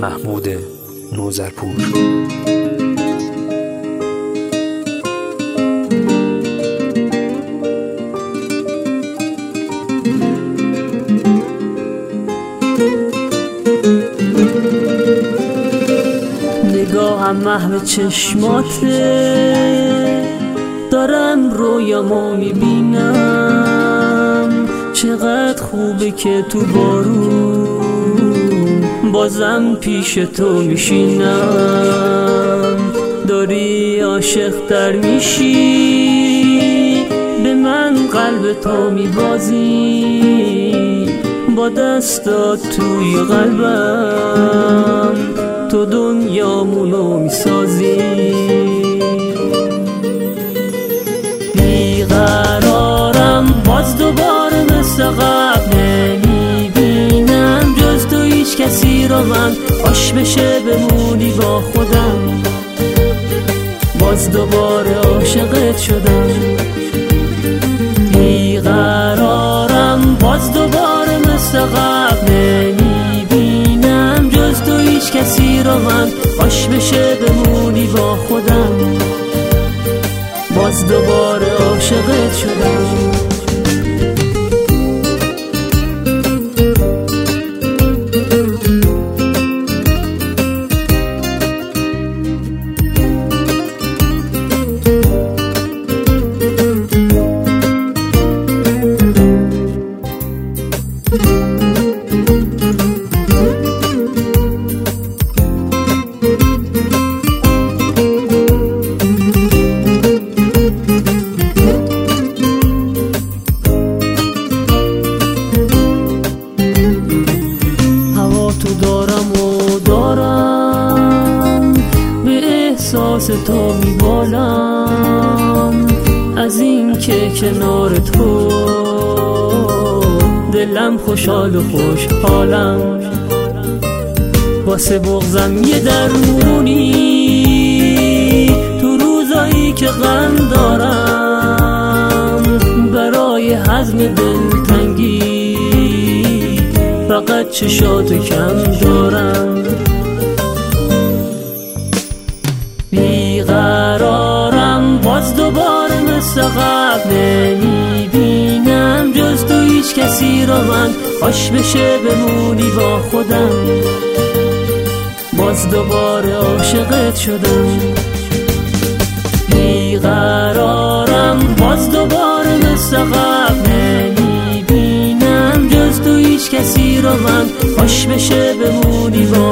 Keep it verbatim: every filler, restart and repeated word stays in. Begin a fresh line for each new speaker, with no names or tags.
محمود نوذرپور.
نگاهم محو چشماته، دارم رویامو میبینم. چقدر خوبه که تو بارون بازم پیش تو میشینم. داری عاشق تر میشی، به من قلب تو میبازی. با دستات توی قلبم تو دنیامونو میسازی. بیقرارم باز دوباره مثل قبل، نمیبینم جز تو هیچ کسی رو من. باش بشه بمونی با خودم، باز دوباره عاشقت شدم. بیقرارم باز دوباره مثل قبل، نمیبینم جز تو هیچ کسی رو من. باش بشه بمونی با خودم، باز دوباره عاشقت شدم. احساس تو میبالم، از این که کنار تو دلم خوشحال و خوشحالم. واسه بغضم یه درمونی تو روزایی که غم دارم. برای هضم دلتنگی فقط چشاتو کم دارم. بیقرارم باز دوباره مثل قبل، نمیبینم جز تو هیچ کسی رو من. باش بشه بمونی با خودم، باز دوباره عاشقت شدم. بیقرارم باز دوباره مثل قبل، نمیبینم جز تو هیچ کسی رو من. باش بشه بمونی با